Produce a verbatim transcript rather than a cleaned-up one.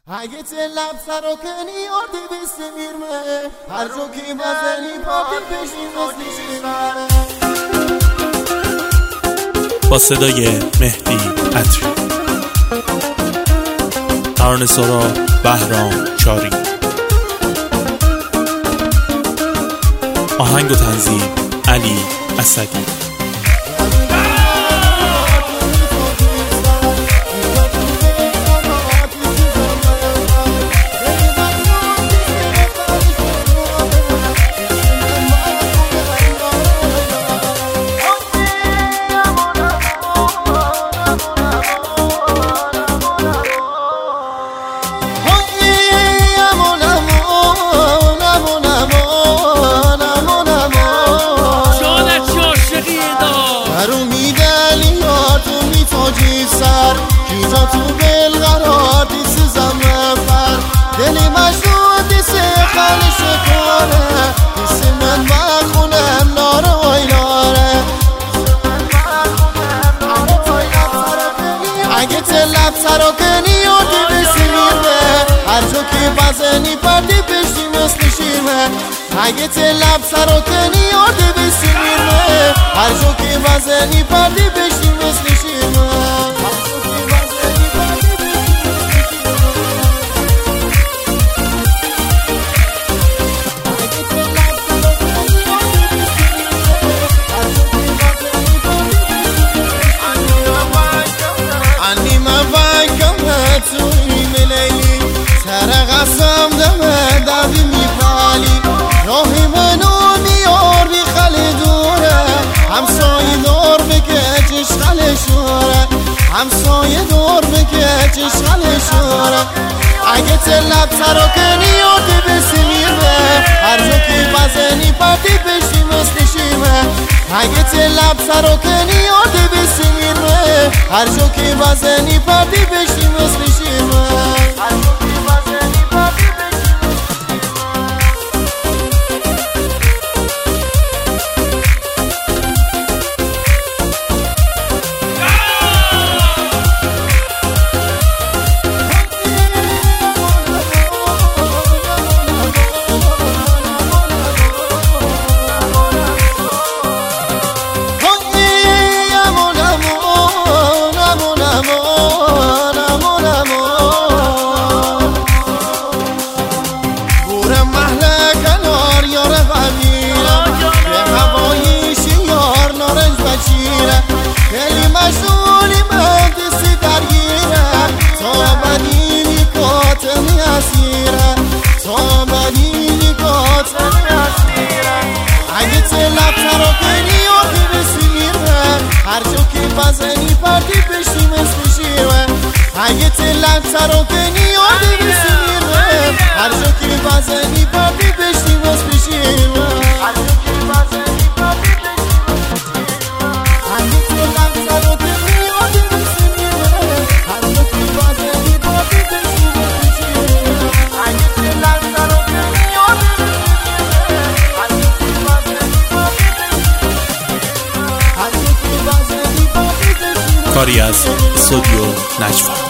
اگه تلب سرا کنی آرده بسته میرمه هر جو که بزنی پاکی بشیم بسته با صدای مهدی عطری، ترانه سرا بهرام چاری، آهنگ و تنظیم علی اسدی. کیجا تو بل قرار دیس زمفر دلی مجنون دیس خالی شکاره دیس من بخونم ناره ویلاره اگه تلب سرا کنی یادی بسی میره هر جو که بزنی پردی بشی مثل شیره اگه تلب سرا کنی یادی بسی میره هر جو که بزنی پردی بشی مثل شیره توی ملیلی سر قسم دمه دردی میپالی راهی منو میاری خلی دوره همسایه دور بکچش خلی شوره همسایه دور بکچش خلی شوره اگه تلب سرا کنی یادی بسی میره هر جو که بزنی پردی بشی مثل شیمه اگه تلب سرا کنی یادی بسی میره هر جو که بزنی پردی بشی مثل شیمه دلی مشغولی من دستی درگیره تا بدینی کاتمی اسیره تا بدینی کاتمی اسیره اگه تلب سرا کنی یادی بسی میره هر جو که بزنی پردی بشی مثل شیره اگه تلب سرا کنی یادی بسی میره هر جو که بزنی پردی بشی مثل شیره کاری از استودیو نجفا.